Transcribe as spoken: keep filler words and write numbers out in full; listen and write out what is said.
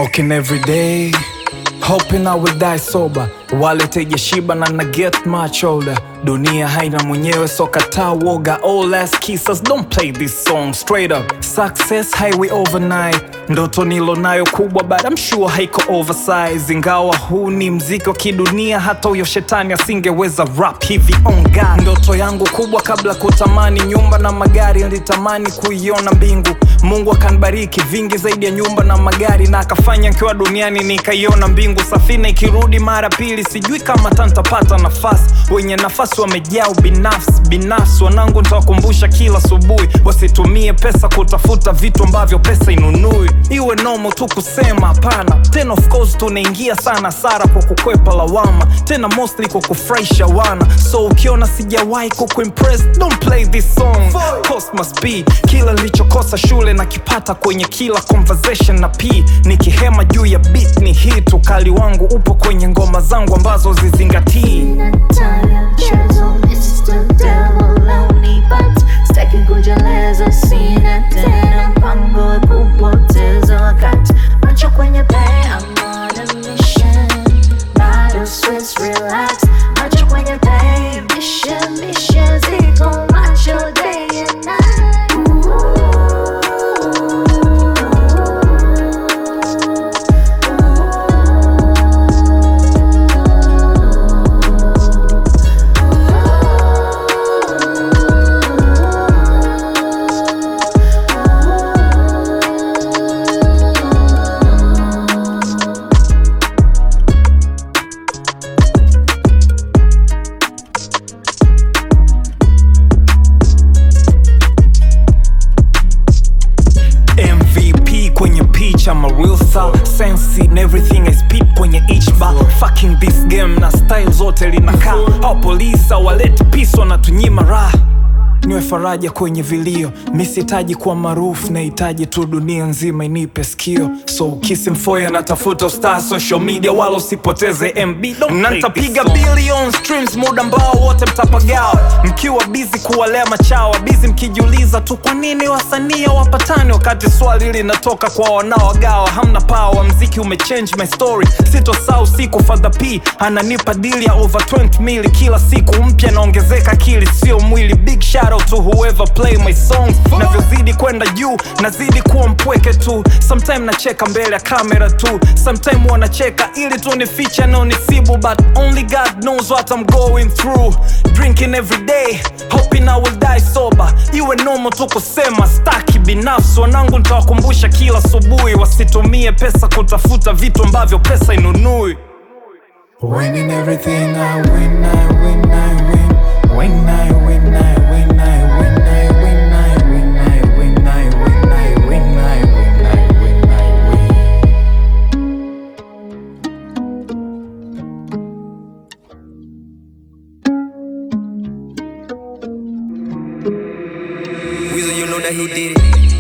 Smoking every day, hoping I will die sober. Wallet haijashiba na na get much older. Dunia haina mwenyewe so kataa woga. All ass kissers, don't play this song straight up. Success highway overnight, ndoto nilo nayo kubwa but I'm sure haiko oversize. Ingawa huu ni mziki wa kidunia, hata uyo shetani asingeweza rap hivi on God. Ndoto yangu kubwa kabla kutamani nyumba na magari, nilitamani kuiona mbingu. Mungu akanibariki vingi zaidi ya nyumba na magari, na akafanya nikiwa duniani nikaiona mbingu. Safina ikirudi mara pili, sijui kama tantapata nafasi. Wenye nafasi wamejaa ubinafsi, binafsi wanangu nitawakumbusha kila asubuhi. Wasitumie pesa kutafuta vitu ambavyo pesa inunui. Iwe normal tu kusema hapana. Tena of course tunaingia sana sara kwa kukwepa lawama, tena mostly kwa kufurahisha wana. So ukiona sijawahi kukuimpress, don't play this song. Cost must be kila nilichokosa shule na kipata kwenye kila conversation na P. Nikihema juu ya beat ni hit, ukali wangu upo kwenye ngoma zangu ambazo zizingatii. I'm a real star, sense in everything I speak kwenye each bar. Fucking this game na style zote linakaa. Hao polisi waleti peace wanatunyima raha. Niwe faraja kwenye vilio, misitaji kuwa maarufu, nahitaji tu dunia nzima inipe sikio. So ukisi mfoya natafuta star social media, wala usipoteze M B. Na nitapiga billion streams muda ambao wote mtapagawa. Mkiwa busy kuwalea machawa, busy mkijiuliza tu kwa nini wasanii wapatani, wakati swali linatoka kwa wanaowagawa. Hamna power, mziki umechange my story. Sitosahau siku Father P ananipa deal ya over twenty mili kila siku mpya, naongezeka akili sio mwili. Big shout to whoever play my songs. Navyozidi kwenda juu, nazidi kuwa mpweke tu. Sometime nacheka mbele ya kamera tu, sometime wanacheka ili tu nificha na unisibu. But only God knows what I'm going through. Drinking every day, hoping I will die sober. Iwe normal tu kusema staki binafsi. Wanangu nitawakumbusha kila asubuhi, wasitumie pesa kutafuta vitu ambavyo pesa inunui. Winning everything I win, I win, I win. When I win, I win, I win, I win, I win, I win, I win, I win, I win, I win, I win. Weasel, you know that he did it.